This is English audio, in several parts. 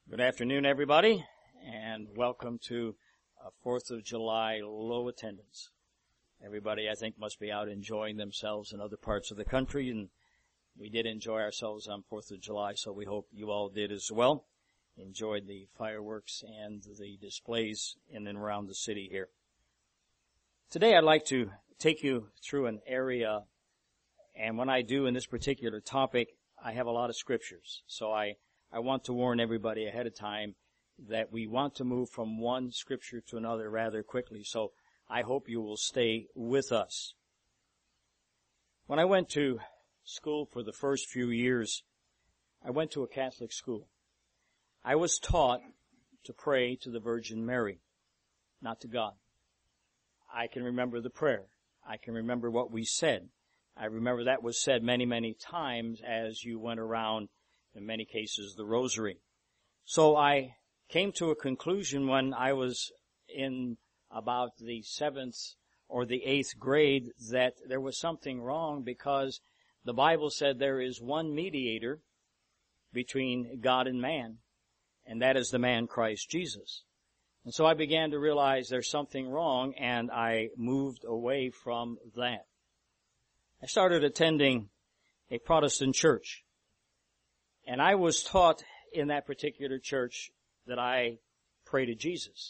Good afternoon, everybody, and welcome to 4th of July low attendance. Everybody, I think, must be out enjoying themselves in other parts of the country, and we did enjoy ourselves on 4th of July, so we hope you all did as well. Enjoyed the fireworks and the displays in and around the city here. Today, I'd like to take you through an area, and when I do in this particular topic, I have a lot of scriptures, so I want to warn everybody ahead of time that we want to move from one scripture to another rather quickly, so I hope you will stay with us. When I went to school for the first few years, I went to a Catholic school. I was taught to pray to the Virgin Mary, not to God. I can remember the prayer. I can remember what we said. I remember that was said many, many times as you went around, in many cases, the rosary. So I came to a conclusion when I was in about the 7th or the 8th grade that there was something wrong because the Bible said there is one mediator between God and man, and that is the man Christ Jesus. And so I began to realize there's something wrong, and I moved away from that. I started attending a Protestant church. And I was taught in that particular church that I pray to Jesus.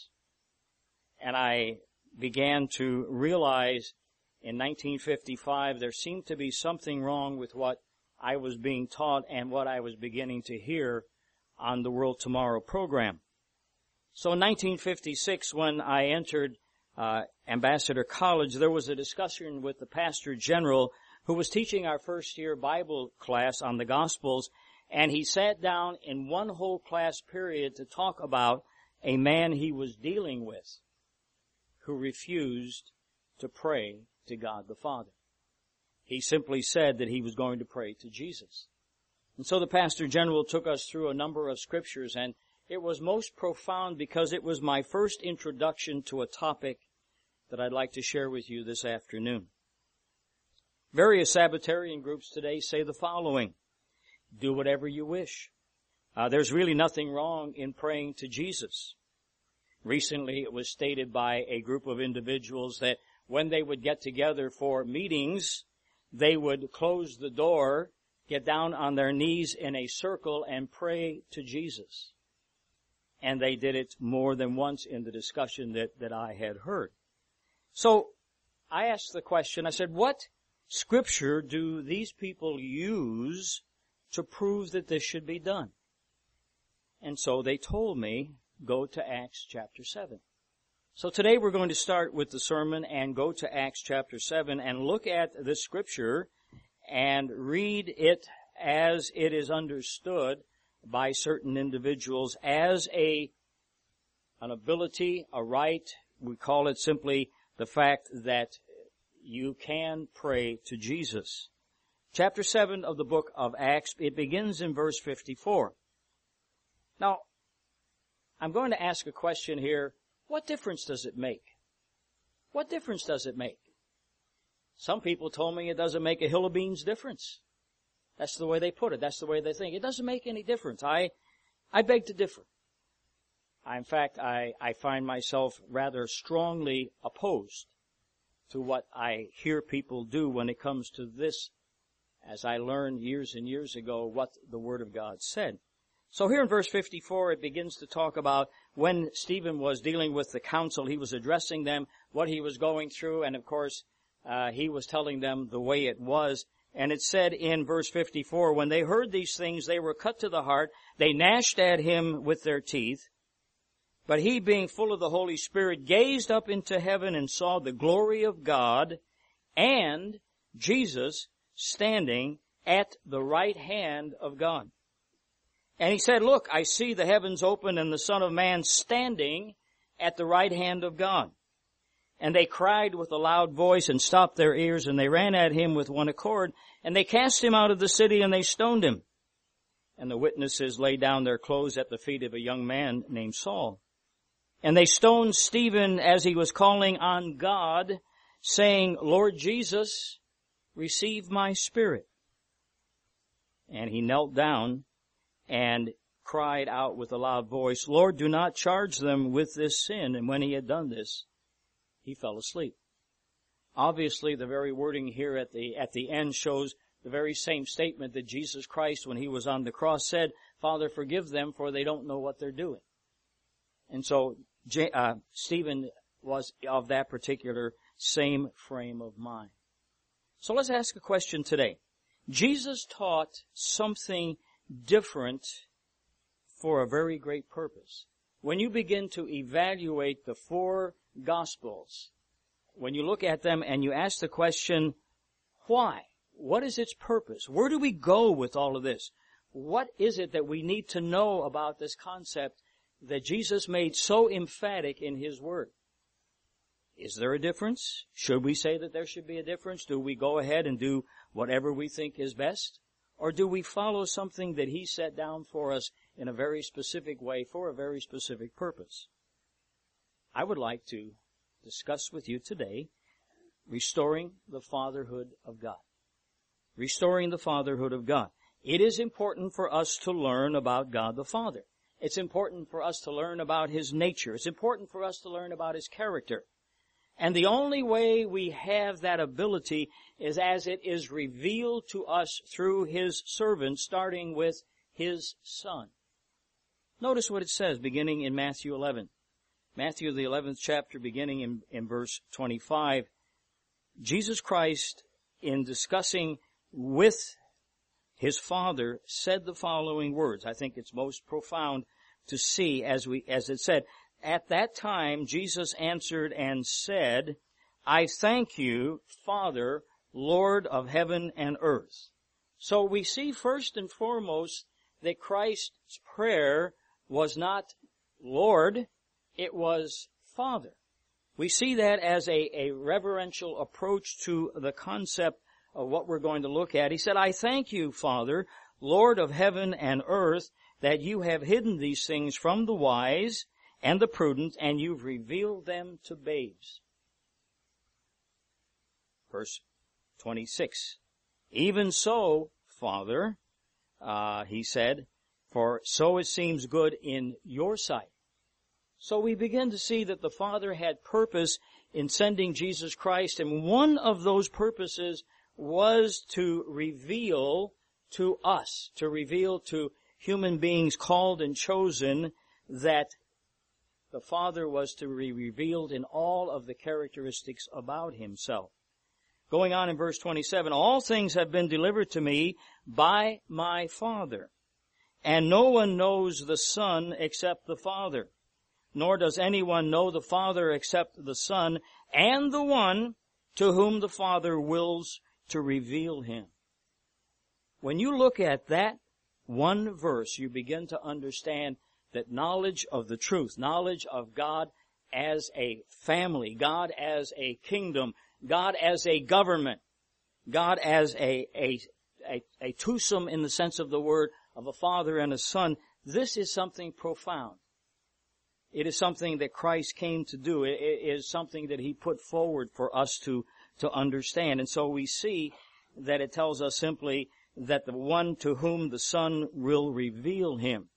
And I began to realize in 1955 there seemed to be something wrong with what I was being taught and what I was beginning to hear on the World Tomorrow program. So in 1956, when I entered Ambassador College, there was a discussion with the pastor general who was teaching our first year Bible class on the Gospels. And he sat down in one whole class period to talk about a man he was dealing with who refused to pray to God the Father. He simply said that he was going to pray to Jesus. And so the pastor general took us through a number of scriptures, and it was most profound because it was my first introduction to a topic that I'd like to share with you this afternoon. Various Sabbatarian groups today say the following: do whatever you wish. There's really nothing wrong in praying to Jesus. Recently, it was stated by a group of individuals that when they would get together for meetings, they would close the door, get down on their knees in a circle, and pray to Jesus. And they did it more than once in the discussion that I had heard. So I asked the question, I said, what scripture do these people use to prove that this should be done? And so they told me, go to Acts chapter 7. So today we're going to start with the sermon and go to Acts chapter 7 and look at this scripture and read it as it is understood by certain individuals as an ability, a right. We call it simply the fact that you can pray to Jesus. Chapter 7 of the book of Acts, it begins in verse 54. Now, I'm going to ask a question here. What difference does it make? What difference does it make? Some people told me it doesn't make a hill of beans difference. That's the way they put it. That's the way they think. It doesn't make any difference. I beg to differ. In fact, I find myself rather strongly opposed to what I hear people do when it comes to this, as I learned years and years ago what the Word of God said. So here in verse 54, it begins to talk about when Stephen was dealing with the council, he was addressing them, what he was going through, and of course, he was telling them the way it was. And it said in verse 54, when they heard these things, they were cut to the heart. They gnashed at him with their teeth. But he, being full of the Holy Spirit, gazed up into heaven and saw the glory of God and Jesus standing at the right hand of God. And he said, look, I see the heavens open and the Son of Man standing at the right hand of God. And they cried with a loud voice and stopped their ears, and they ran at him with one accord, and they cast him out of the city, and they stoned him. And the witnesses laid down their clothes at the feet of a young man named Saul. And they stoned Stephen as he was calling on God, saying, Lord Jesus, receive my spirit. And he knelt down and cried out with a loud voice, "Lord, do not charge them with this sin." And when he had done this, he fell asleep. Obviously, the very wording here at the end shows the very same statement that Jesus Christ, when he was on the cross, said, "Father, forgive them, for they don't know what they're doing." And so Stephen was of that particular same frame of mind. So let's ask a question today. Jesus taught something different for a very great purpose. When you begin to evaluate the four Gospels, when you look at them and you ask the question, why? What is its purpose? Where do we go with all of this? What is it that we need to know about this concept that Jesus made so emphatic in His Word? Is there a difference? Should we say that there should be a difference? Do we go ahead and do whatever we think is best? Or do we follow something that He set down for us in a very specific way for a very specific purpose? I would like to discuss with you today restoring the fatherhood of God. Restoring the fatherhood of God. It is important for us to learn about God the Father. It's important for us to learn about His nature. It's important for us to learn about His character. And the only way we have that ability is as it is revealed to us through His servant, starting with His Son. Notice what it says beginning in Matthew 11. Matthew, the 11th chapter, beginning in verse 25. Jesus Christ, in discussing with His Father, said the following words. I think it's most profound to see as it said, "At that time, Jesus answered and said, I thank you, Father, Lord of heaven and earth." So we see first and foremost that Christ's prayer was not Lord, it was Father. We see that as a reverential approach to the concept of what we're going to look at. He said, "I thank you, Father, Lord of heaven and earth, that you have hidden these things from the wise and the prudent, and you've revealed them to babes." Verse 26. "Even so, Father," he said, "for so it seems good in your sight." So we begin to see that the Father had purpose in sending Jesus Christ, and one of those purposes was to reveal to us, to reveal to human beings called and chosen, that the Father was to be revealed in all of the characteristics about Himself. Going on in verse 27, "All things have been delivered to me by my Father, and no one knows the Son except the Father, nor does anyone know the Father except the Son, and the one to whom the Father wills to reveal Him." When you look at that one verse, you begin to understand that knowledge of the truth, knowledge of God as a family, God as a kingdom, God as a government, God as a twosome in the sense of the word of a father and a son, this is something profound. It is something that Christ came to do. It is something that He put forward for us to understand. And so we see that it tells us simply that the one to whom the Son will reveal Him.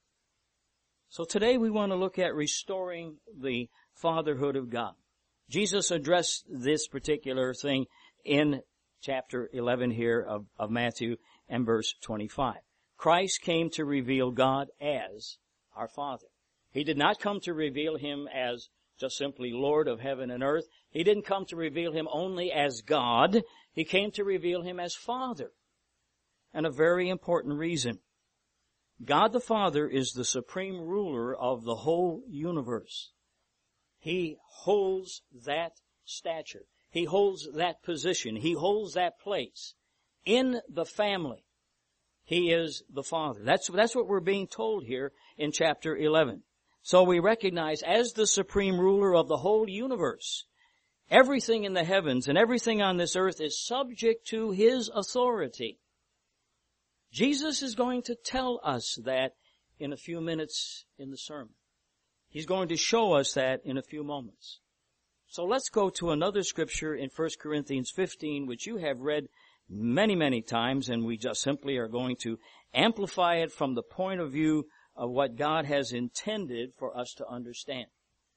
So today we want to look at restoring the fatherhood of God. Jesus addressed this particular thing in chapter 11 here of Matthew and verse 25. Christ came to reveal God as our Father. He did not come to reveal Him as just simply Lord of heaven and earth. He didn't come to reveal Him only as God. He came to reveal Him as Father. And a very important reason. God the Father is the supreme ruler of the whole universe. He holds that stature. He holds that position. He holds that place in the family. He is the Father. That's what we're being told here in chapter 11. So we recognize as the supreme ruler of the whole universe, everything in the heavens and everything on this earth is subject to His authority. Jesus is going to tell us that in a few minutes in the sermon. He's going to show us that in a few moments. So let's go to another scripture in 1 Corinthians 15, which you have read many, many times, and we just simply are going to amplify it from the point of view of what God has intended for us to understand.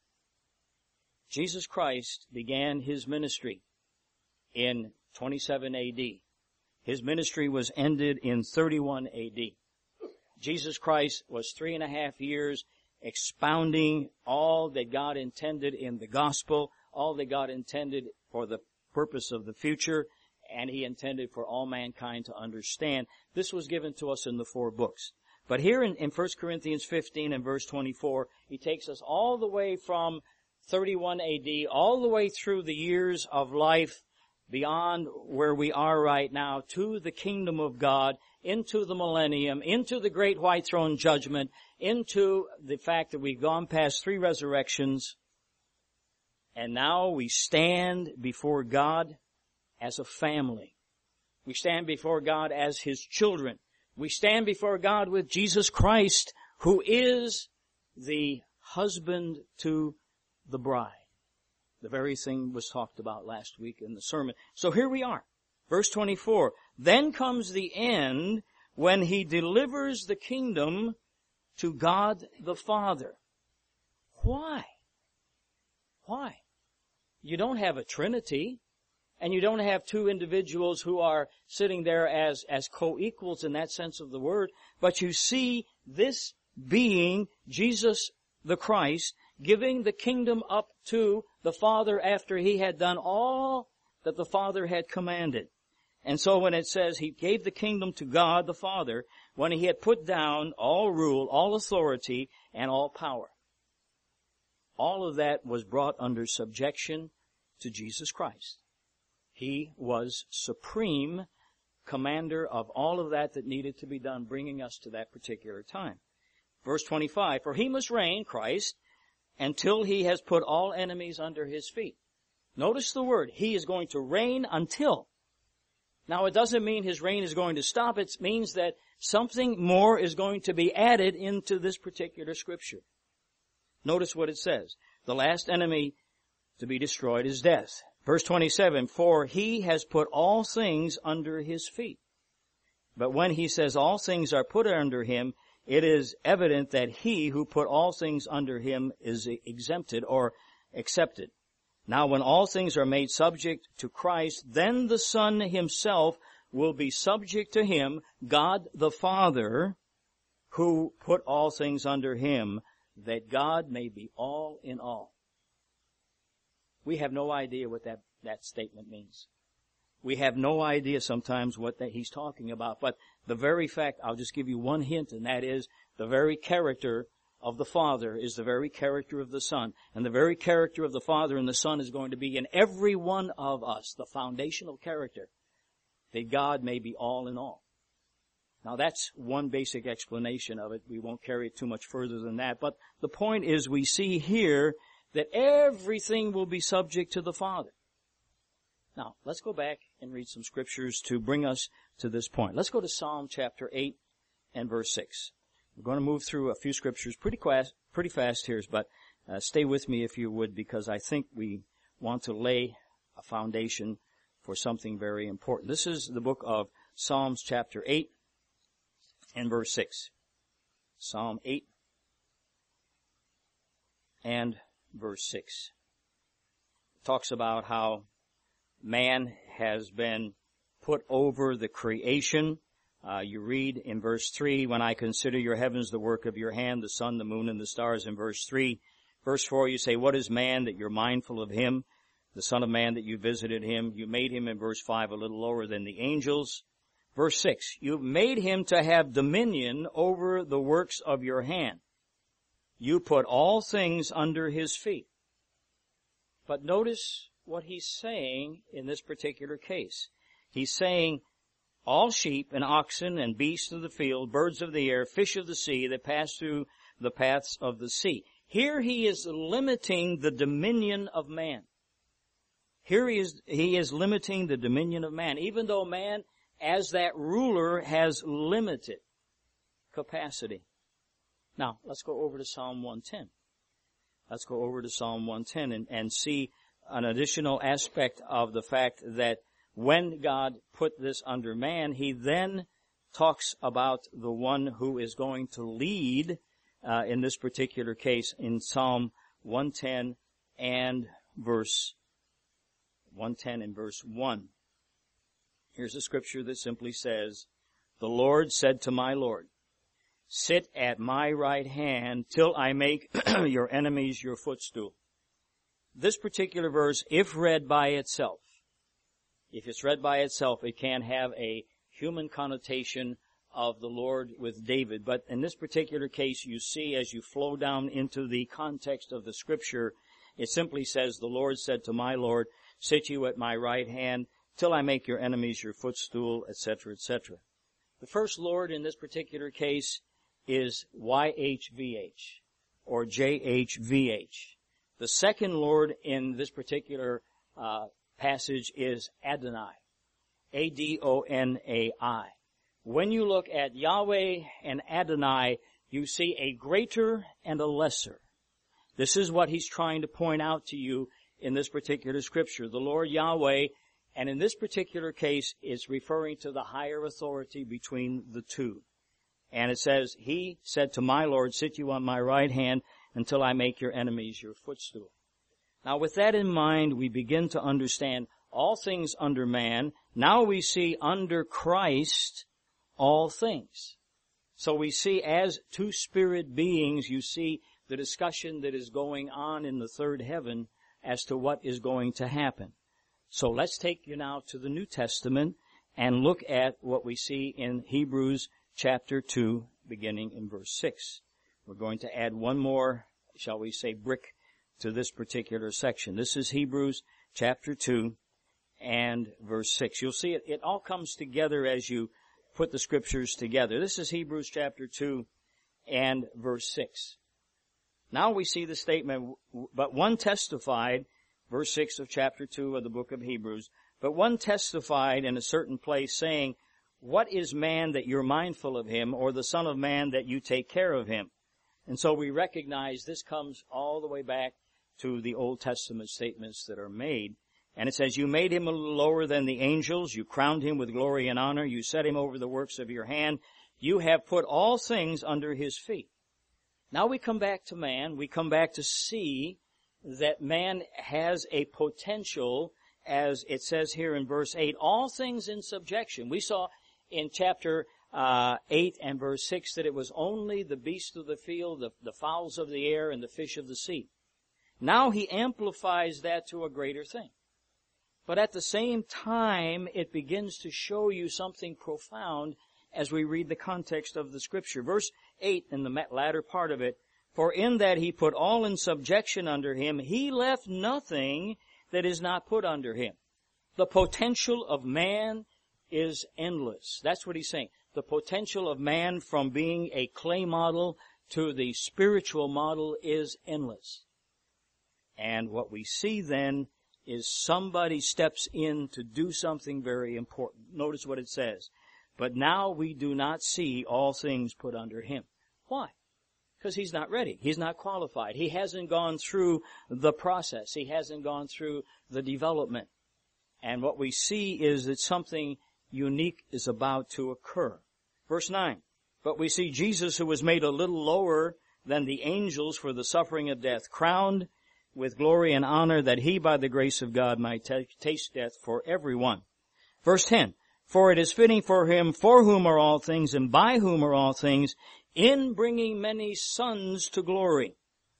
Jesus Christ began His ministry in 27 A.D. His ministry was ended in 31 A.D. Jesus Christ was 3.5 years expounding all that God intended in the gospel, all that God intended for the purpose of the future, and He intended for all mankind to understand. This was given to us in the 4 books. But here in 1 Corinthians 15 and verse 24, He takes us all the way from 31 A.D., all the way through the years of life beyond where we are right now to the kingdom of God, into the millennium, into the great white throne judgment, into the fact that we've gone past 3 resurrections, and now we stand before God as a family. We stand before God as His children. We stand before God with Jesus Christ, who is the husband to the bride. The very thing was talked about last week in the sermon. So here we are. Verse 24. Then comes the end when He delivers the kingdom to God the Father. Why? Why? You don't have a Trinity, and you don't have 2 individuals who are sitting there as co-equals in that sense of the word, but you see this being, Jesus the Christ, giving the kingdom up to the Father after He had done all that the Father had commanded. And so when it says He gave the kingdom to God the Father, when He had put down all rule, all authority, and all power, all of that was brought under subjection to Jesus Christ. He was supreme commander of all of that needed to be done, bringing us to that particular time. Verse 25, for He must reign, Christ, until He has put all enemies under His feet. Notice the word, He is going to reign until. Now it doesn't mean His reign is going to stop. It means that something more is going to be added into this particular scripture. Notice what it says. The last enemy to be destroyed is death. Verse 27, for He has put all things under His feet. But when He says all things are put under Him, it is evident that He who put all things under Him is exempted or accepted. Now when all things are made subject to Christ, then the Son Himself will be subject to Him, God the Father, who put all things under Him, that God may be all in all. We have no idea what that statement means. We have no idea sometimes what that He's talking about. But the very fact, I'll just give you one hint, and that is the very character of the Father is the very character of the Son. And the very character of the Father and the Son is going to be in every one of us, the foundational character, that God may be all in all. Now that's one basic explanation of it. We won't carry it too much further than that. But the point is we see here that everything will be subject to the Father. Now, let's go back and read some scriptures to bring us to this point. Let's go to Psalm chapter 8 and verse 6. We're going to move through a few scriptures pretty fast here, but stay with me if you would, because I think we want to lay a foundation for something very important. This is the book of Psalms chapter 8 and verse 6. Psalm 8 and verse 6. It talks about how man has been put over the creation. You read in verse 3, when I consider your heavens, the work of your hand, the sun, the moon, and the stars, in verse 3. Verse 4, you say, what is man that you're mindful of him? The Son of Man that you visited him. You made him, in verse 5, a little lower than the angels. Verse 6, you've made him to have dominion over the works of your hand. You put all things under his feet. But notice what he's saying in this particular case. He's saying, all sheep and oxen and beasts of the field, birds of the air, fish of the sea that pass through the paths of the sea. Here he is limiting the dominion of man. Here he is limiting the dominion of man, even though man, as that ruler, has limited capacity. Now, let's go over to Psalm 110. Let's go over to Psalm 110 and see an additional aspect of the fact that when God put this under man, he then talks about the one who is going to lead in this particular case in Psalm 110 and verse 1. Here's a scripture that simply says, "The Lord said to my Lord, sit at my right hand till I make your enemies your footstool." This particular verse, if read by itself, if it's read by itself, it can have a human connotation of the Lord with David. But in this particular case, you see as you flow down into the context of the scripture, it simply says, "The Lord said to my Lord, sit you at my right hand till I make your enemies your footstool," etc., etc. The first Lord in this particular case is YHVH or JHVH. The second Lord in this particular passage is Adonai, Adonai. When you look at Yahweh and Adonai, you see a greater and a lesser. This is what he's trying to point out to you in this particular scripture. The Lord Yahweh, and in this particular case, is referring to the higher authority between the two. And it says, "He said to my Lord, sit you on my right hand until I make your enemies your footstool." Now with that in mind, we begin to understand all things under man. Now we see under Christ all things. So we see as two spirit beings, you see the discussion that is going on in the third heaven as to what is going to happen. So let's take you now to the New Testament and look at what we see in Hebrews chapter 2, beginning in verse 6. We're going to add one more, shall we say, brick to this particular section. This is Hebrews chapter 2 and verse 6. You'll see it all comes together as you put the scriptures together. This is Hebrews chapter 2 and verse 6. Now we see the statement, "But one testified," verse 6 of chapter 2 of the book of Hebrews, "But one testified in a certain place, saying, What is man that you're mindful of him, or the son of man that you take care of him?" And so we recognize this comes all the way back to the Old Testament statements that are made. And it says, "You made him a little lower than the angels. You crowned him with glory and honor. You set him over the works of your hand. You have put all things under his feet." Now we come back to man. We come back to see that man has a potential, as it says here in verse 8, all things in subjection. We saw in chapter 8 and verse 6 that it was only the beasts of the field, the fowls of the air, and the fish of the sea. Now he amplifies that to a greater thing. But at the same time, it begins to show you something profound as we read the context of the scripture. Verse 8 in the latter part of it, "For in that he put all in subjection under him, he left nothing that is not put under him." The potential of man is endless. That's what he's saying. The potential of man from being a clay model to the spiritual model is endless. And what we see then is somebody steps in to do something very important. Notice what it says. "But now we do not see all things put under him." Why? Because he's not ready. He's not qualified. He hasn't gone through the process. He hasn't gone through the development. And what we see is that something unique is about to occur. Verse 9, "But we see Jesus, who was made a little lower than the angels for the suffering of death, crowned with glory and honor, that he by the grace of God might taste death for everyone." Verse 10, "For it is fitting for him, for whom are all things and by whom are all things, in bringing many sons to glory."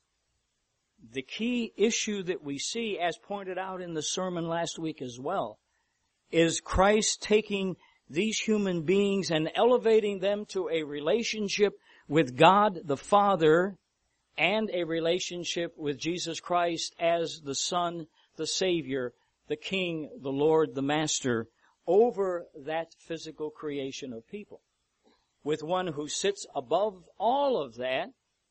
The key issue that we see, as pointed out in the sermon last week as well, is Christ taking these human beings and elevating them to a relationship with God the Father and a relationship with Jesus Christ as the Son, the Savior, the King, the Lord, the Master, over that physical creation of people. With one who sits above all of that,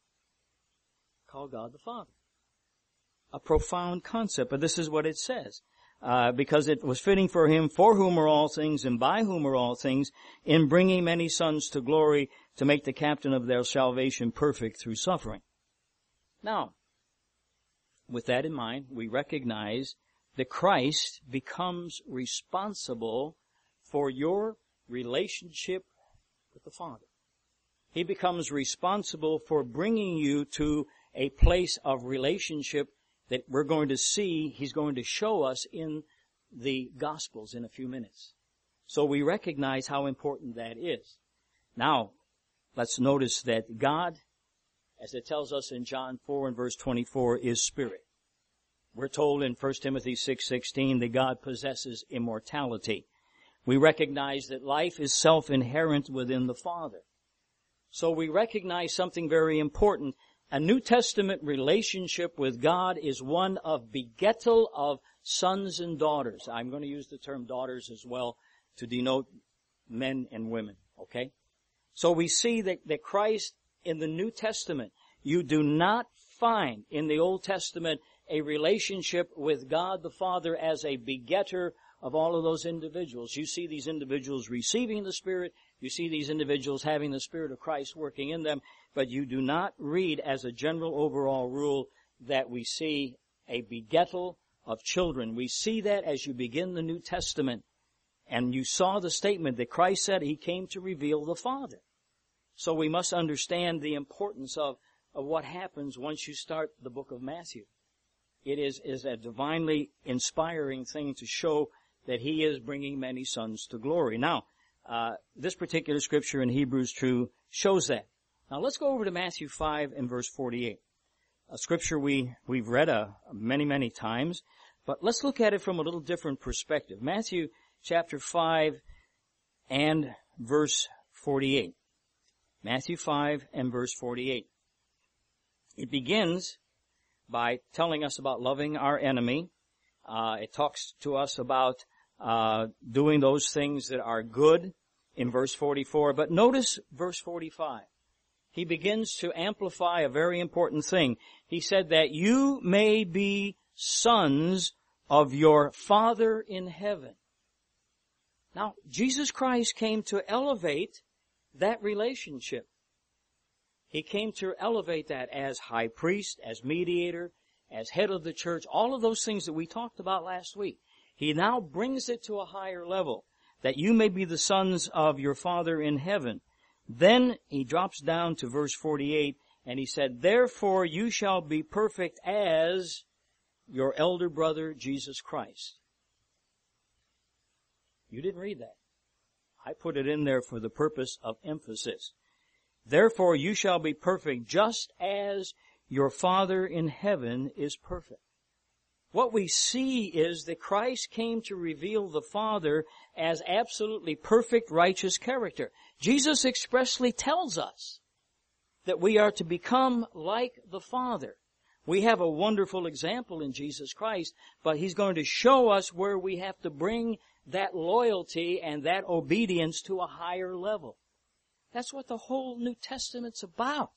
called God the Father. A profound concept, but this is what it says. Because it was fitting for him, for whom are all things and by whom are all things, in bringing many sons to glory, to make the captain of their salvation perfect through suffering. Now, with that in mind, we recognize that Christ becomes responsible for your relationship with the Father. He becomes responsible for bringing you to a place of relationship that we're going to see, He's going to show us in the Gospels in a few minutes. So we recognize how important that is. Now, let's notice that God, as it tells us in John 4 and verse 24, is Spirit. We're told in 1 Timothy 6:16 that God possesses immortality. We recognize that life is self-inherent within the Father. So we recognize something very important. A New Testament relationship with God is one of begettal of sons and daughters. I'm going to use the term daughters as well to denote men and women, okay? So we see that Christ in the New Testament, you do not find in the Old Testament a relationship with God the Father as a begetter of all of those individuals. You see these individuals receiving the Spirit, you see these individuals having the Spirit of Christ working in them, but you do not read as a general overall rule that we see a begettal of children. We see that as you begin the New Testament. And you saw the statement that Christ said He came to reveal the Father. So we must understand the importance of what happens once you start the book of Matthew. It is a divinely inspiring thing to show that He is bringing many sons to glory. Now, this particular scripture in Hebrews 2 shows that. Now let's go over to Matthew 5 and verse 48. A scripture we've read many times, but let's look at it from a little different perspective. Matthew chapter 5 and verse 48. Matthew 5 and verse 48. It begins by telling us about loving our enemy. It talks to us about doing those things that are good in verse 44. But notice verse 45. He begins to amplify a very important thing. He said that you may be sons of your Father in heaven. Now, Jesus Christ came to elevate that relationship. He came to elevate that as high priest, as mediator, as head of the church, all of those things that we talked about last week. He now brings it to a higher level, that you may be the sons of your Father in heaven. Then he drops down to verse 48, and he said, therefore you shall be perfect as your elder brother Jesus Christ. You didn't read that. I put it in there for the purpose of emphasis. Therefore you shall be perfect just as your Father in heaven is perfect. What we see is that Christ came to reveal the Father as absolutely perfect, righteous character. Jesus expressly tells us that we are to become like the Father. We have a wonderful example in Jesus Christ, but He's going to show us where we have to bring that loyalty and that obedience to a higher level. That's what the whole New Testament's about.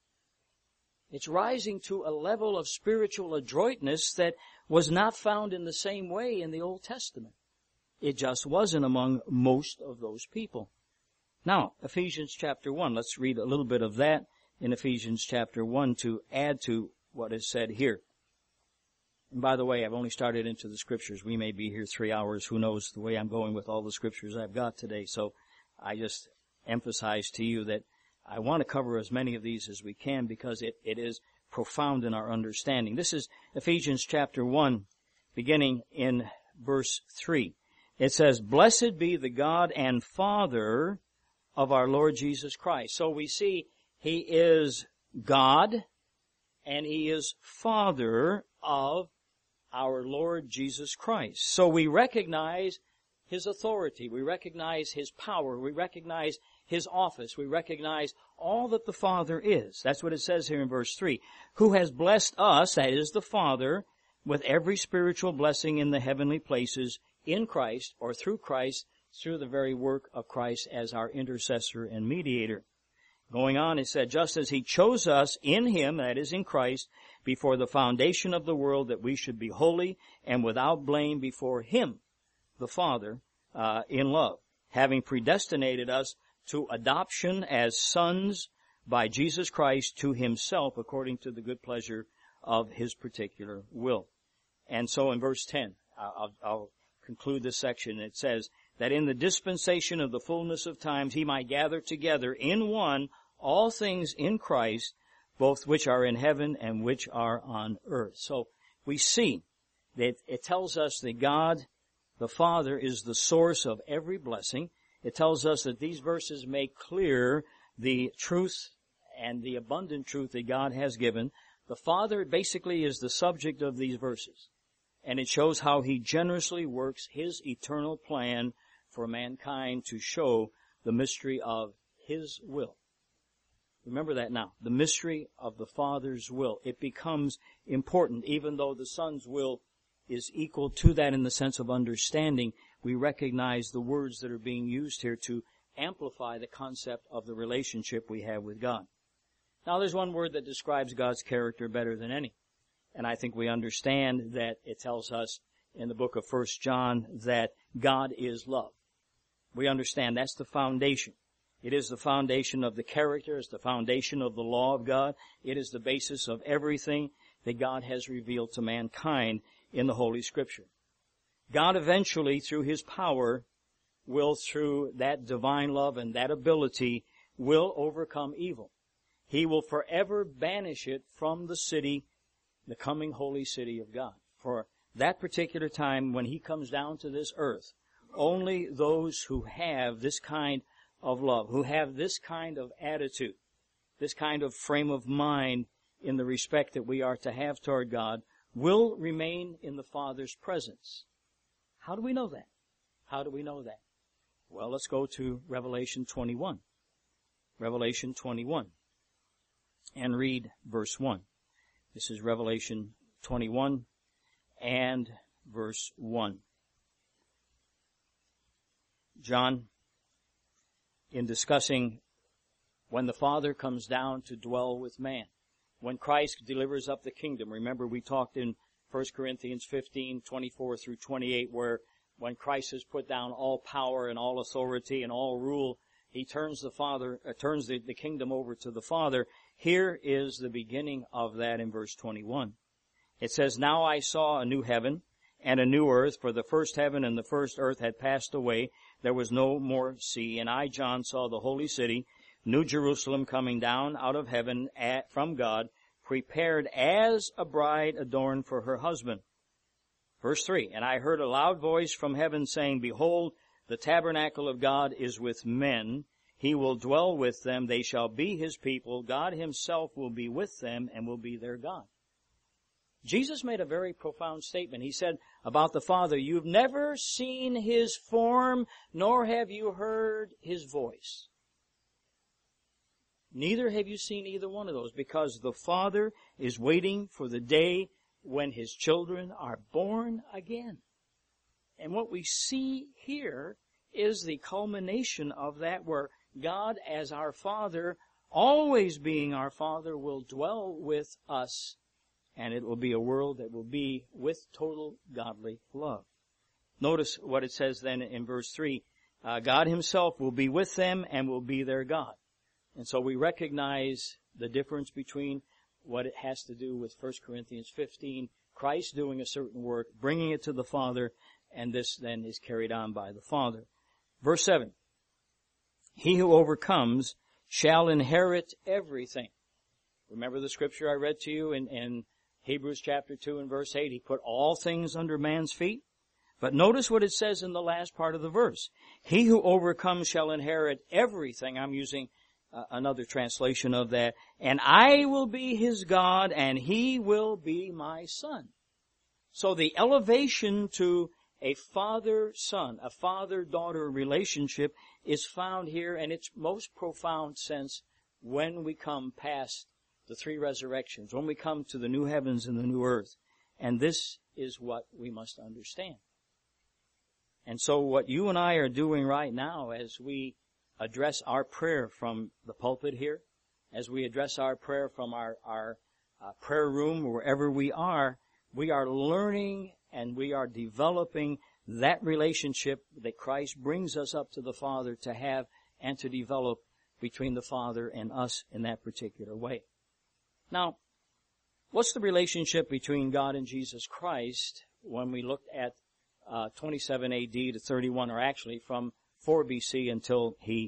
It's rising to a level of spiritual adroitness that was not found in the same way in the Old Testament. It just wasn't among most of those people. Now, Ephesians chapter 1. Let's read a little bit of that in Ephesians chapter 1 to add to what is said here. And by the way, I've only started into the scriptures. We may be here 3 hours. Who knows the way I'm going with all the scriptures I've got today. So I just emphasize to you that I want to cover as many of these as we can because it is profound in our understanding. This is Ephesians chapter 1, beginning in verse 3. It says, blessed be the God and Father of our Lord Jesus Christ. So we see He is God and He is Father of our Lord Jesus Christ. So we recognize His authority. We recognize His power. We recognize His office. We recognize all that the Father is. That's what it says here in verse 3. Who has blessed us, that is the Father, with every spiritual blessing in the heavenly places in Christ or through Christ, through the very work of Christ as our intercessor and mediator. Going on, it said, just as He chose us in Him, that is in Christ, before the foundation of the world, that we should be holy and without blame before Him, the Father, in love, having predestinated us to adoption as sons by Jesus Christ to Himself according to the good pleasure of His particular will. And so in verse 10, I'll conclude this section. It says that in the dispensation of the fullness of times He might gather together in one all things in Christ, both which are in heaven and which are on earth. So we see that it tells us that God, the Father, is the source of every blessing. It tells us that these verses make clear the truth and the abundant truth that God has given. The Father basically is the subject of these verses. And it shows how He generously works His eternal plan for mankind to show the mystery of His will. Remember that now. The mystery of the Father's will. It becomes important, even though the Son's will is equal to that in the sense of understanding. We recognize the words that are being used here to amplify the concept of the relationship we have with God. Now, there's one word that describes God's character better than any. And I think we understand that it tells us in the book of 1 John that God is love. We understand that's the foundation. It is the foundation of the character. It's the foundation of the law of God. It is the basis of everything that God has revealed to mankind in the Holy Scripture. God eventually, through His power, will, through that divine love and that ability, will overcome evil. He will forever banish it from the city, the coming holy city of God. For that particular time when He comes down to this earth, only those who have this kind of love, who have this kind of attitude, this kind of frame of mind in the respect that we are to have toward God, will remain in the Father's presence. How do we know that? How do we know that? Well, let's go to Revelation 21. Revelation 21. And read verse 1. This is Revelation 21 and verse 1. John, in discussing when the Father comes down to dwell with man, when Christ delivers up the kingdom. Remember, we talked in 1 Corinthians 15, 24 through 28, where when Christ has put down all power and all authority and all rule, He turns the kingdom over to the Father. Here is the beginning of that in verse 21. It says, "Now I saw a new heaven and a new earth, for the first heaven and the first earth had passed away. There was no more sea. And I, John, saw the holy city, New Jerusalem, coming down out of heaven from God, prepared as a bride adorned for her husband." Verse 3, "And I heard a loud voice from heaven saying, Behold, the tabernacle of God is with men. He will dwell with them. They shall be His people. God Himself will be with them and will be their God." Jesus made a very profound statement. He said about the Father, "You've never seen His form, nor have you heard His voice." Neither have you seen either one of those, because the Father is waiting for the day when His children are born again. And what we see here is the culmination of that, where God, as our Father, always being our Father, will dwell with us, and it will be a world that will be with total godly love. Notice what it says then in verse 3. God Himself will be with them and will be their God. And so we recognize the difference between what it has to do with 1 Corinthians 15, Christ doing a certain work, bringing it to the Father, and this then is carried on by the Father. Verse 7, "He who overcomes shall inherit everything." Remember the scripture I read to you in Hebrews chapter 2 and verse 8? He put all things under man's feet. But notice what it says in the last part of the verse. "He who overcomes shall inherit everything." I'm using another translation of that. "And I will be his God, and he will be my son." So the elevation to a father-son, a father-daughter relationship is found here in its most profound sense when we come past the three resurrections, when we come to the new heavens and the new earth. And this is what we must understand. And so what you and I are doing right now as we address our prayer from the pulpit here, as we address our prayer from our prayer room, wherever we are learning and we are developing that relationship that Christ brings us up to the Father to have and to develop between the Father and us in that particular way. Now, what's the relationship between God and Jesus Christ when we looked at 27 AD to 31, or actually from 4 BC until He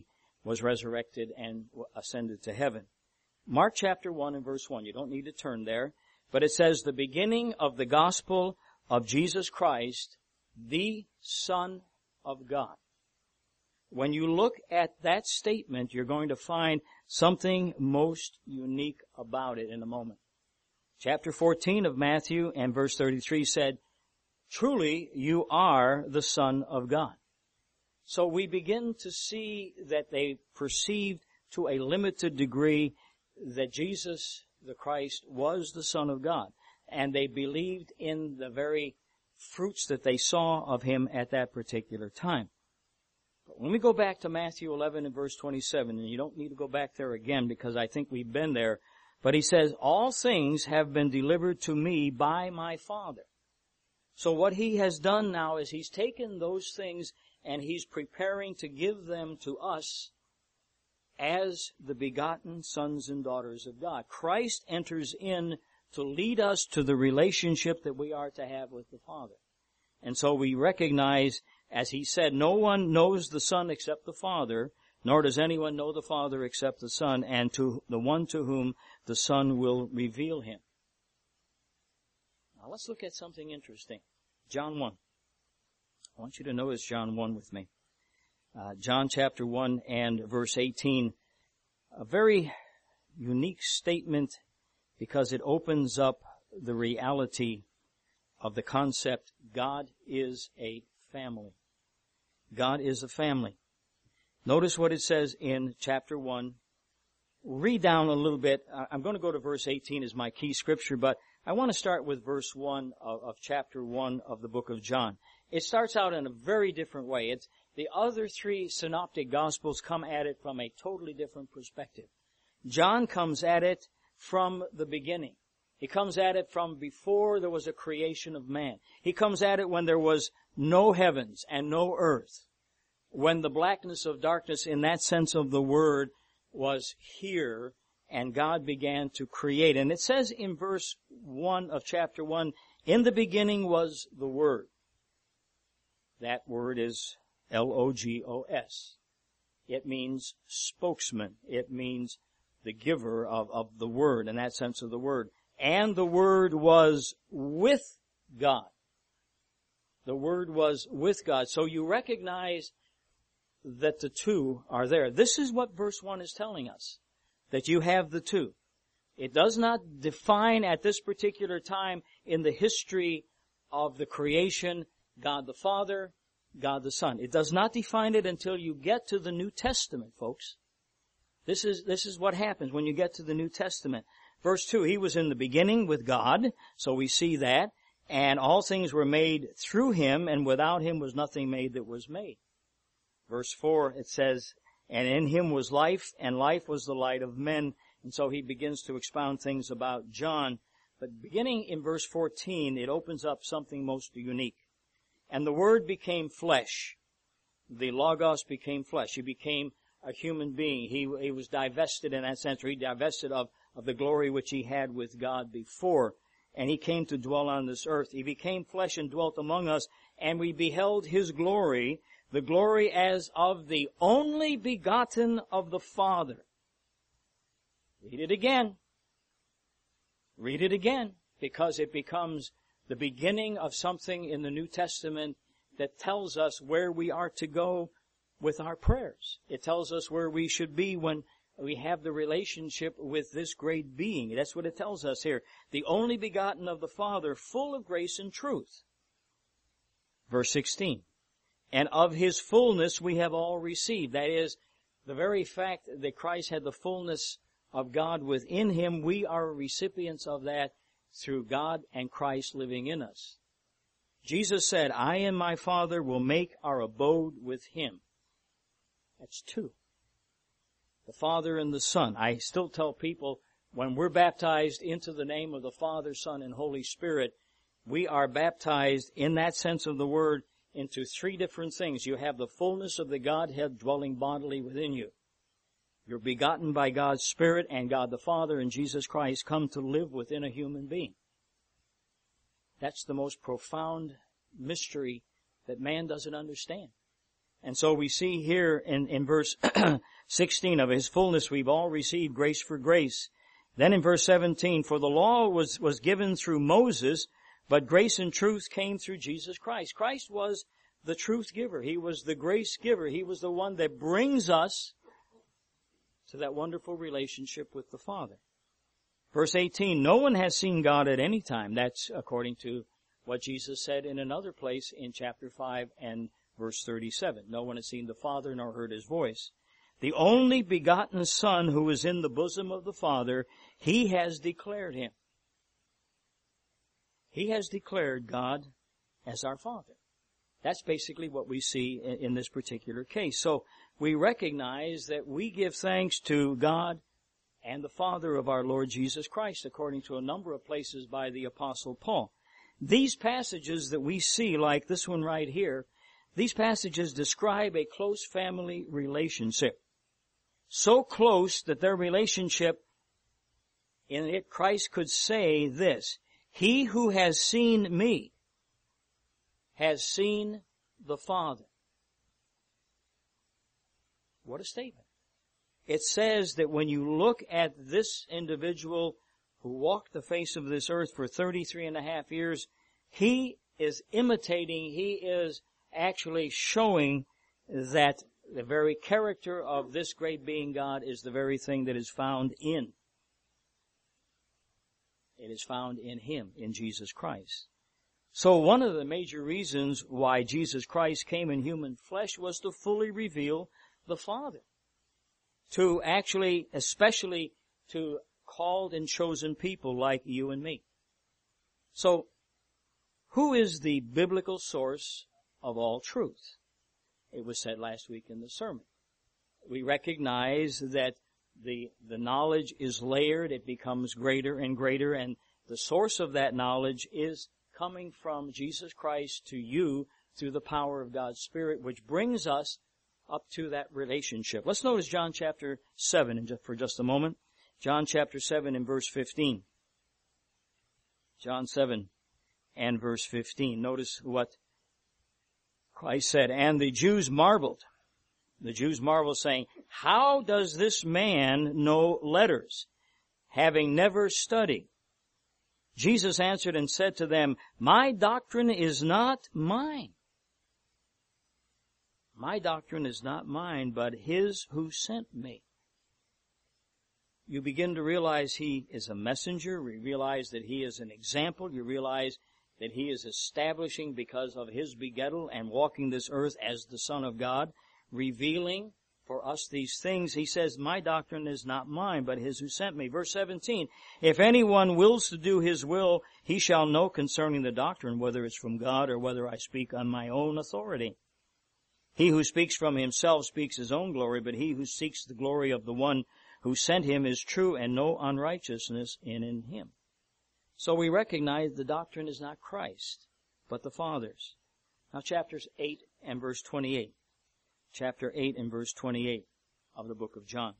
was resurrected and ascended to heaven. Mark chapter 1 and verse 1. You don't need to turn there. But it says, the beginning of the gospel of Jesus Christ, the Son of God. When you look at that statement, you're going to find something most unique about it in a moment. Chapter 14 of Matthew and verse 33 said, truly you are the Son of God. So we begin to see that they perceived to a limited degree that Jesus the Christ was the Son of God. And they believed in the very fruits that they saw of him at that particular time. But when we go back to Matthew 11 and verse 27, and you don't need to go back there again because I think we've been there, but he says, all things have been delivered to me by my Father. So what he has done now is he's taken those things and he's preparing to give them to us as the begotten sons and daughters of God. Christ enters in to lead us to the relationship that we are to have with the Father. And so we recognize, as he said, no one knows the Son except the Father, nor does anyone know the Father except the Son, and to the one to whom the Son will reveal him. Now let's look at something interesting. John 1. I want you to notice John 1 with me. John chapter 1 and verse 18. A very unique statement because it opens up the reality of the concept, God is a family. God is a family. Notice what it says in chapter 1. Read down a little bit. I'm going to go to verse 18 as my key scripture, but I want to start with verse 1 of chapter 1 of the book of John. It starts out in a very different way. It's the other three synoptic gospels come at it from a totally different perspective. John comes at it from the beginning. He comes at it from before there was a creation of man. He comes at it when there was no heavens and no earth. When the blackness of darkness, in that sense of the word, was here and God began to create. And it says in verse 1 of chapter 1, in the beginning was the Word. That word is Logos. It means spokesman. It means the giver of the Word, in that sense of the word. And the Word was with God. The Word was with God. So you recognize that the two are there. This is what verse 1 is telling us, that you have the two. It does not define at this particular time in the history of the creation God the Father, God the Son. It does not define it until you get to the New Testament, folks. This is what happens when you get to the New Testament. Verse 2, he was in the beginning with God, so we see that, and all things were made through him, and without him was nothing made that was made. Verse 4, it says, and in him was life, and life was the light of men. And so he begins to expound things about John. But beginning in verse 14, it opens up something most unique. And the Word became flesh. The Logos became flesh. He became a human being. He was divested in that sense, or he divested of the glory which he had with God before. And he came to dwell on this earth. He became flesh and dwelt among us, and we beheld his glory, the glory as of the only begotten of the Father. Read it again. Read it again, because it becomes the beginning of something in the New Testament that tells us where we are to go with our prayers. It tells us where we should be when we have the relationship with this great being. That's what it tells us here. The only begotten of the Father, full of grace and truth. Verse 16. And of his fullness we have all received. That is, the very fact that Christ had the fullness of God within him, we are recipients of that through God and Christ living in us. Jesus said, I and my Father will make our abode with him. That's two. The Father and the Son. I still tell people, when we're baptized into the name of the Father, Son, and Holy Spirit, we are baptized in that sense of the word into three different things. You have the fullness of the Godhead dwelling bodily within you. You're begotten by God's Spirit, and God the Father and Jesus Christ come to live within a human being. That's the most profound mystery that man doesn't understand. And so we see here in verse 16, of His fullness we've all received grace for grace. Then in verse 17, for the law was given through Moses, but grace and truth came through Jesus Christ. Christ was the truth giver. He was the grace giver. He was the one that brings us to that wonderful relationship with the Father. Verse 18, no one has seen God at any time. That's according to what Jesus said in another place in chapter 5 and verse 37. No one has seen the Father nor heard His voice. The only begotten Son who is in the bosom of the Father, He has declared Him. He has declared God as our Father. That's basically what we see in this particular case. So we recognize that we give thanks to God and the Father of our Lord Jesus Christ, according to a number of places by the Apostle Paul. These passages that we see, like this one right here, these passages describe a close family relationship. So close that their relationship, in it Christ could say this, he who has seen me has seen the Father. What a statement. It says that when you look at this individual who walked the face of this earth for 33 and a half years, he is imitating, he is actually showing that the very character of this great being God is the very thing that is found in. It is found in Him, in Jesus Christ. So one of the major reasons why Jesus Christ came in human flesh was to fully reveal the Father. To actually, especially to called and chosen people like you and me. So, who is the biblical source of all truth? It was said last week in the sermon. We recognize that the knowledge is layered, it becomes greater and greater, and the source of that knowledge is coming from Jesus Christ to you through the power of God's Spirit, which brings us up to that relationship. Let's notice John chapter 7 for just a moment. John chapter 7 and verse 15. John 7 and verse 15. Notice what Christ said. And the Jews marveled. The Jews marveled, saying, how does this man know letters, having never studied? Jesus answered and said to them, my doctrine is not mine. My doctrine is not mine, but His who sent me. You begin to realize He is a messenger. You realize that He is an example. You realize that He is establishing, because of His begettal and walking this earth as the Son of God, revealing for us these things. He says, my doctrine is not mine, but His who sent me. Verse 17, if anyone wills to do His will, he shall know concerning the doctrine, whether it's from God or whether I speak on my own authority. He who speaks from himself speaks his own glory, but he who seeks the glory of the one who sent him is true, and no unrighteousness in him. So we recognize the doctrine is not Christ, but the Father's. Now chapters 8 and verse 28. Chapter 8 and verse 28 of the book of John.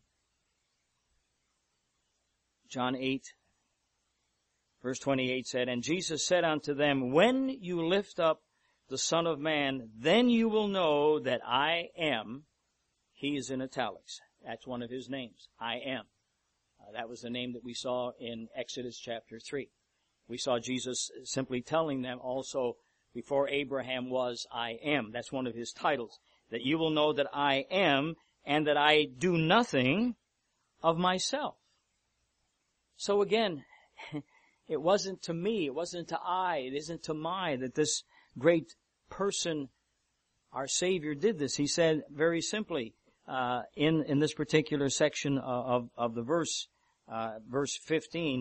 John 8, verse 28 said, and Jesus said unto them, when you lift up the Son of Man, then you will know that I am. He is in italics. That's one of His names. I am. That was the name that we saw in Exodus chapter 3. We saw Jesus simply telling them also, before Abraham was, I am. That's one of His titles. That you will know that I am, and that I do nothing of myself. So again, it wasn't to me, it wasn't to I, it isn't to my, that this great person, our Savior, did this. He said very simply, in this particular section of the verse 15,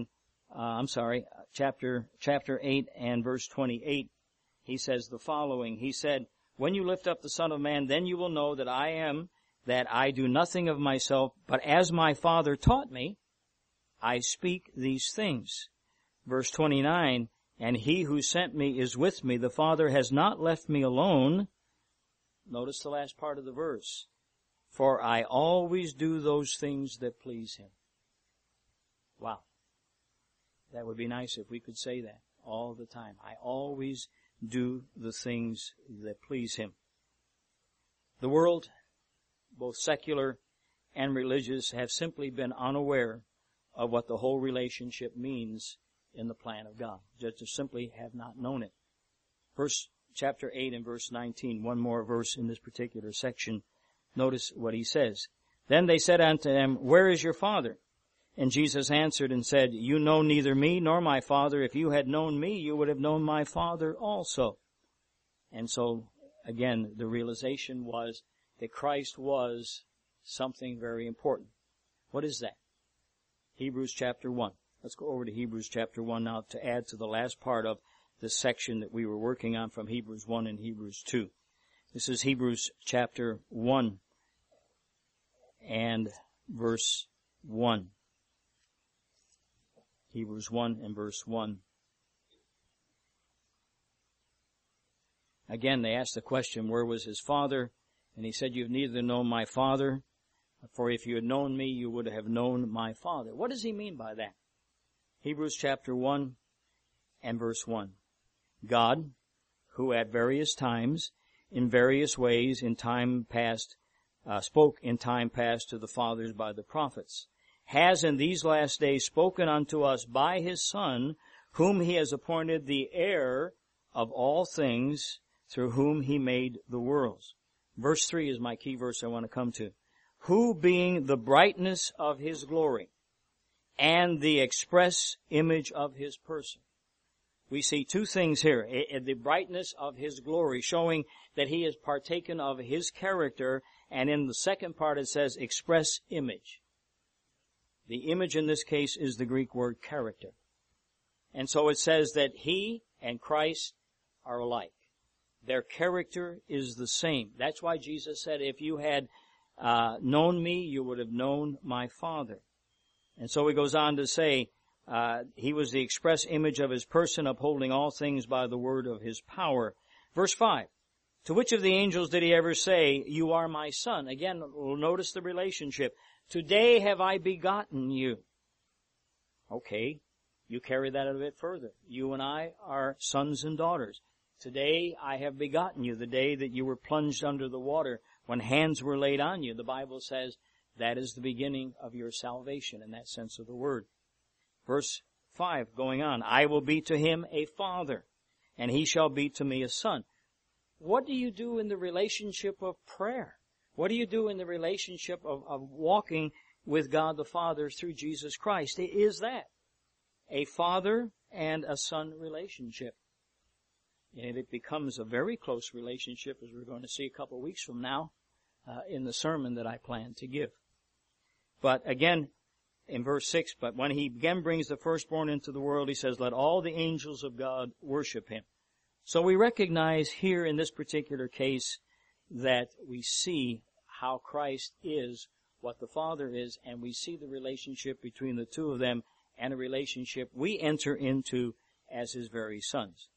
chapter 8 and verse 28, he says the following. He said, when you lift up the Son of Man, then you will know that I am, that I do nothing of myself, but as my Father taught me, I speak these things. Verse 29, and He who sent me is with me. The Father has not left me alone. Notice the last part of the verse. For I always do those things that please Him. Wow. That would be nice if we could say that all the time. I always do the things that please Him. The world, both secular and religious, have simply been unaware of what the whole relationship means in the plan of God. Just simply have not known it. Chapter 8 and verse 19, one more verse in this particular section. Notice what he says. Then they said unto him, Where is your Father? And Jesus answered and said, You know neither me nor my Father. If you had known me, you would have known my Father also. And so, again, the realization was that Christ was something very important. What is that? Hebrews chapter 1. Let's go over to Hebrews chapter 1 now to add to the last part of this section that we were working on from Hebrews 1 and Hebrews 2. This is Hebrews chapter 1 and verse 1. Hebrews 1 and verse 1. Again, they asked the question, where was his Father? And he said, You've neither known my Father, for if you had known me, you would have known my Father. What does he mean by that? Hebrews chapter 1 and verse 1. God, who at various times, in various ways, in time past, spoke in time past to the fathers by the prophets, has in these last days spoken unto us by his Son, whom he has appointed the heir of all things, through whom he made the worlds. Verse 3 is my key verse I want to come to. Who being the brightness of his glory and the express image of his person. We see two things here. The brightness of his glory, showing that he has partaken of his character, and in the second part it says express image. The image in this case is the Greek word character. And so it says that he and Christ are alike. Their character is the same. That's why Jesus said, if you had known me, you would have known my Father. And so he goes on to say, he was the express image of his person, upholding all things by the word of his power. Verse 5, to which of the angels did he ever say, You are my son? Again, we'll notice the relationship. Today have I begotten you. Okay, you carry that a bit further. You and I are sons and daughters. Today I have begotten you. The day that you were plunged under the water, when hands were laid on you, the Bible says that is the beginning of your salvation in that sense of the word. Verse 5, going on, I will be to him a father, and he shall be to me a son. What do you do in the relationship of prayer? What do you do in the relationship of walking with God the Father through Jesus Christ? It is that a father and a son relationship. And it becomes a very close relationship, as we're going to see a couple of weeks from now in the sermon that I plan to give. But again, in verse 6, but when he again brings the firstborn into the world, he says, let all the angels of God worship him. So we recognize here in this particular case that we see how Christ is what the Father is, and we see the relationship between the two of them and a relationship we enter into as his very sons.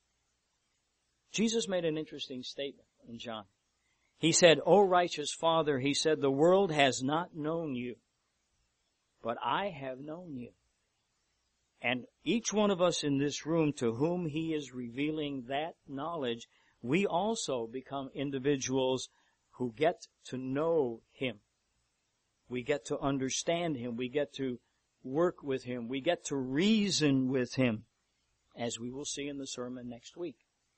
Jesus made an interesting statement in John. He said, O righteous Father, he said, the world has not known you, but I have known you. And each one of us in this room to whom he is revealing that knowledge, we also become individuals who get to know him. We get to understand him. We get to work with him. We get to reason with him, as we will see in the sermon next week.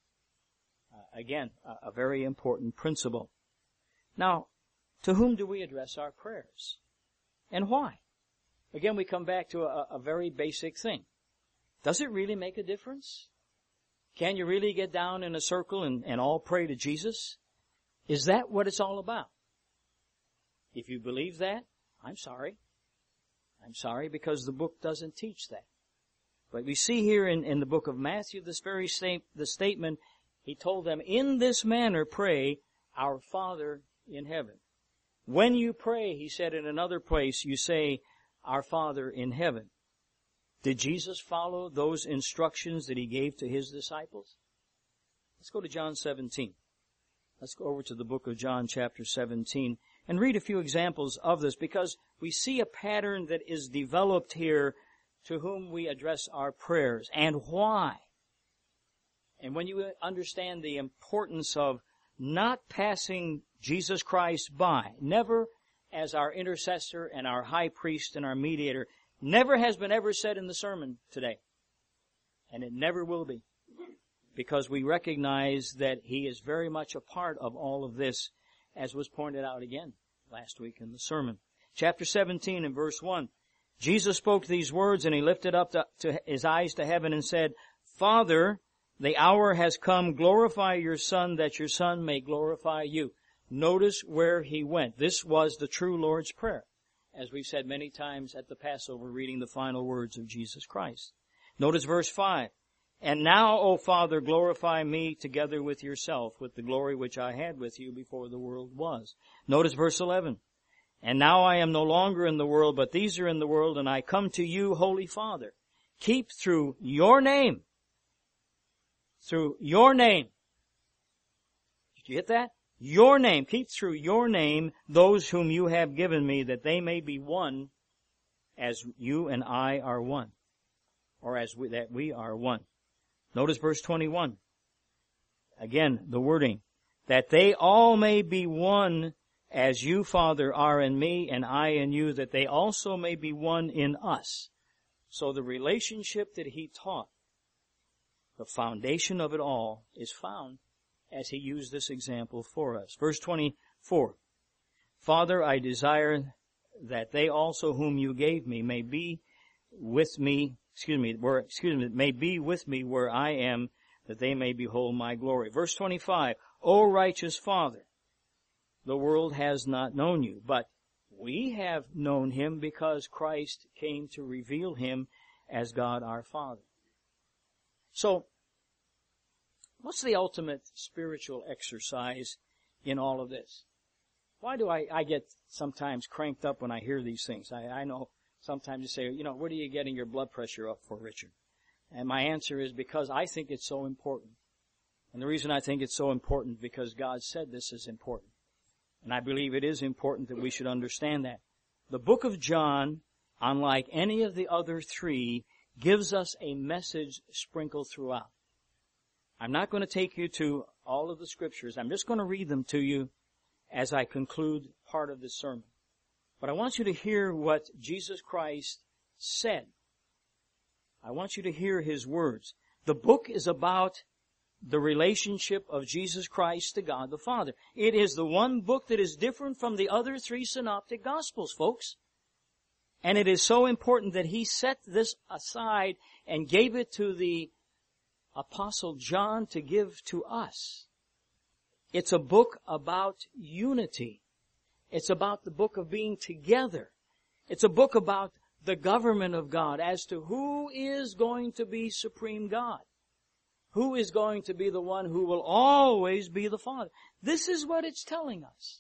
Again, a very important principle. Now, to whom do we address our prayers? And why? Again, we come back to a very basic thing. Does it really make a difference? Can you really get down in a circle and all pray to Jesus? Is that what it's all about? If you believe that, I'm sorry. I'm sorry, because the book doesn't teach that. But we see here in the book of Matthew, this very the statement, he told them, in this manner pray, our Father in heaven. When you pray, he said in another place, you say, our Father in heaven. Did Jesus follow those instructions that he gave to his disciples? Let's go to John 17. Let's go over to the book of John chapter 17 and read a few examples of this, because we see a pattern that is developed here to whom we address our prayers and why. And when you understand the importance of not passing Jesus Christ by. Never as our intercessor and our high priest and our mediator. Never has been ever said in the sermon today. And it never will be. Because we recognize that He is very much a part of all of this, as was pointed out again last week in the sermon. Chapter 17 and verse 1. Jesus spoke these words, and He lifted up to His eyes to heaven and said, Father, the hour has come. Glorify your Son, that your Son may glorify you. Notice where He went. This was the true Lord's Prayer, as we've said many times at the Passover, reading the final words of Jesus Christ. Notice verse 5. And now, O Father, glorify me together with yourself, with the glory which I had with you before the world was. Notice verse 11. And now I am no longer in the world, but these are in the world, and I come to you, Holy Father. Keep through your name. Through your name. Did you get that? Your name. Keep through your name those whom you have given me, that they may be one as you and I are one. Or that we are one. Notice verse 21. Again, the wording. That they all may be one as you, Father, are in me and I in you, that they also may be one in us. So the relationship that He taught, the foundation of it all, is found as He used this example for us. Verse 24. Father, I desire that they also whom you gave me may be with me, may be with me where I am, that they may behold my glory. Verse 25, O righteous Father, the world has not known you, but we have known Him because Christ came to reveal Him as God our Father. So, what's the ultimate spiritual exercise in all of this? Why do I get sometimes cranked up when I hear these things? I know sometimes you say, what are you getting your blood pressure up for, Richard? And my answer is because I think it's so important. And the reason I think it's so important because God said this is important. And I believe it is important that we should understand that. The book of John, unlike any of the other three, gives us a message sprinkled throughout. I'm not going to take you to all of the scriptures. I'm just going to read them to you as I conclude part of this sermon. But I want you to hear what Jesus Christ said. I want you to hear His words. The book is about the relationship of Jesus Christ to God the Father. It is the one book that is different from the other three synoptic gospels, folks. And it is so important that He set this aside and gave it to the Apostle John to give to us. It's a book about unity. It's about the book of being together. It's a book about the government of God as to who is going to be supreme God. Who is going to be the one who will always be the Father. This is what it's telling us.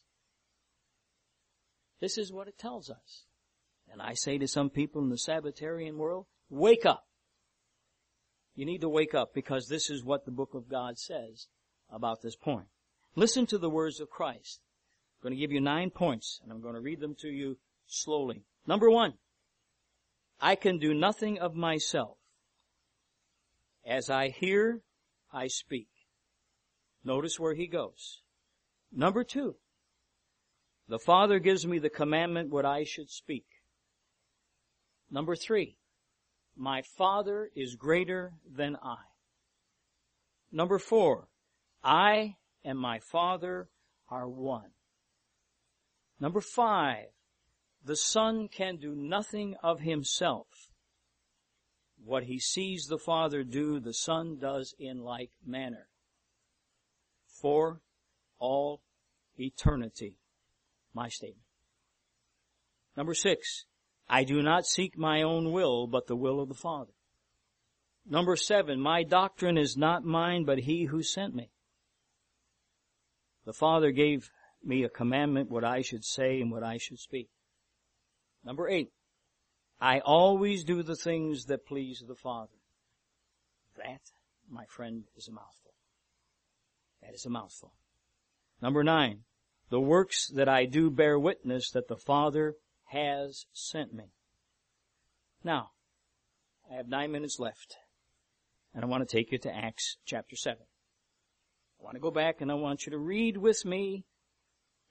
This is what it tells us. And I say to some people in the Sabbatarian world, wake up. You need to wake up because this is what the book of God says about this point. Listen to the words of Christ. I'm going to give you 9 points, and I'm going to read them to you slowly. Number 1, I can do nothing of myself. As I hear, I speak. Notice where he goes. Number 2, the Father gives me the commandment what I should speak. Number 3, my Father is greater than I. Number 4, I and my Father are one. Number 5, the Son can do nothing of himself. What he sees the Father do, the Son does in like manner. For all eternity. My statement. Number 6, I do not seek my own will, but the will of the Father. Number 7, my doctrine is not mine, but He who sent me. The Father gave me a commandment what I should say and what I should speak. Number 8, I always do the things that please the Father. That, my friend, is a mouthful. That is a mouthful. Number 9, the works that I do bear witness that the Father has sent me. Now, I have 9 minutes left, and I want to take you to Acts chapter 7. I want to go back and I want you to read with me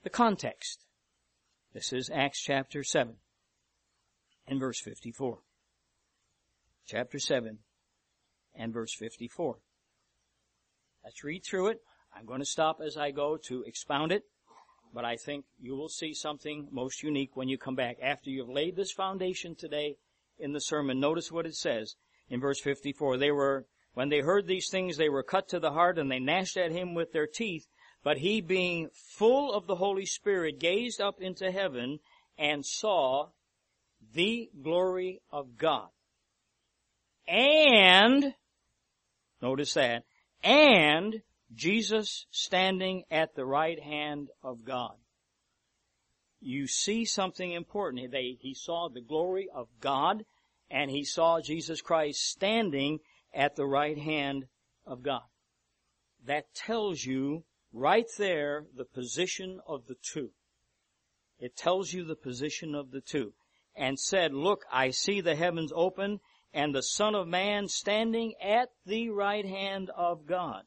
the context. This is Acts chapter 7 and verse 54. Chapter 7 and verse 54. Let's read through it. I'm going to stop as I go to expound it, but I think you will see something most unique when you come back. After you've laid this foundation today in the sermon, notice what it says in verse 54. When they heard these things, they were cut to the heart, and they gnashed at him with their teeth. But he, being full of the Holy Spirit, gazed up into heaven and saw the glory of God. And, notice that, and Jesus standing at the right hand of God. You see something important. He saw the glory of God, and he saw Jesus Christ standing at the right hand of God. That tells you right there the position of the two. It tells you the position of the two. And said, look, I see the heavens open, and the Son of Man standing at the right hand of God.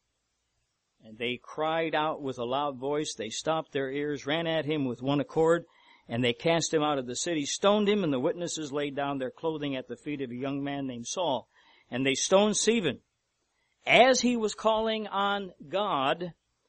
And they cried out with a loud voice. They stopped their ears, ran at him with one accord, and they cast him out of the city, stoned him, and the witnesses laid down their clothing at the feet of a young man named Saul. And they stoned Stephen as he was calling on God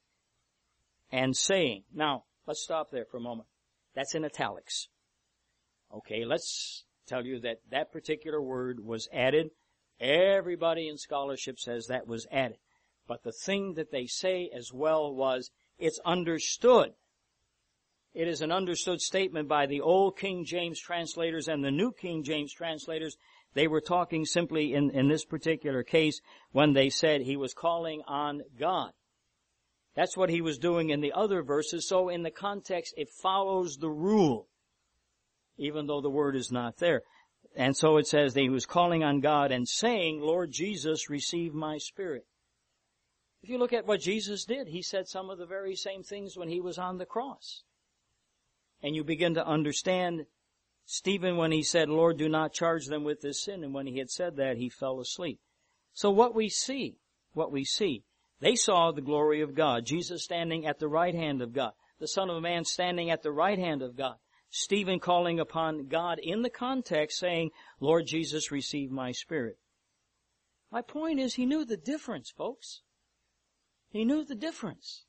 and saying. Now, let's stop there for a moment. That's in italics. Okay, let's tell you that that particular word was added. Everybody in scholarship says that was added. But the thing that they say as well was, it's understood. It is an understood statement by the old King James translators and the new King James translators. They were talking simply in this particular case when they said he was calling on God. That's what he was doing in the other verses. So in the context, it follows the rule, even though the word is not there. And so it says that he was calling on God and saying, Lord Jesus, receive my spirit. If you look at what Jesus did, he said some of the very same things when he was on the cross. And you begin to understand Stephen when he said, Lord, do not charge them with this sin. And when he had said that, he fell asleep. So what we see, they saw the glory of God. Jesus standing at the right hand of God. The Son of Man standing at the right hand of God. Stephen calling upon God in the context saying, Lord Jesus, receive my spirit. My point is he knew the difference, folks. He knew the difference.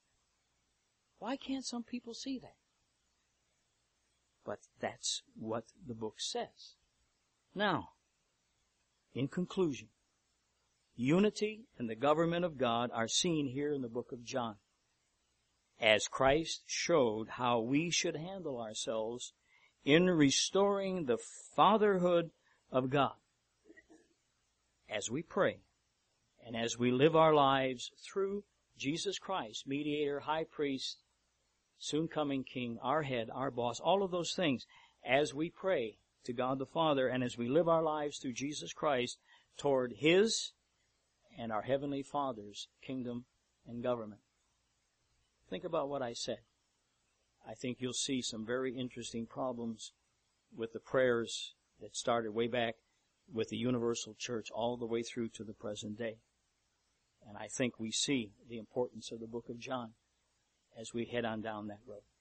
Why can't some people see that? But that's what the book says. Now, in conclusion, unity and the government of God are seen here in the book of John, as Christ showed how we should handle ourselves in restoring the fatherhood of God. As we pray and as we live our lives through Jesus Christ, mediator, high priest, soon coming King, our head, our boss, all of those things, as we pray to God the Father and as we live our lives through Jesus Christ toward His and our Heavenly Father's kingdom and government. Think about what I said. I think you'll see some very interesting problems with the prayers that started way back with the universal church all the way through to the present day. And I think we see the importance of the book of John as we head on down that road.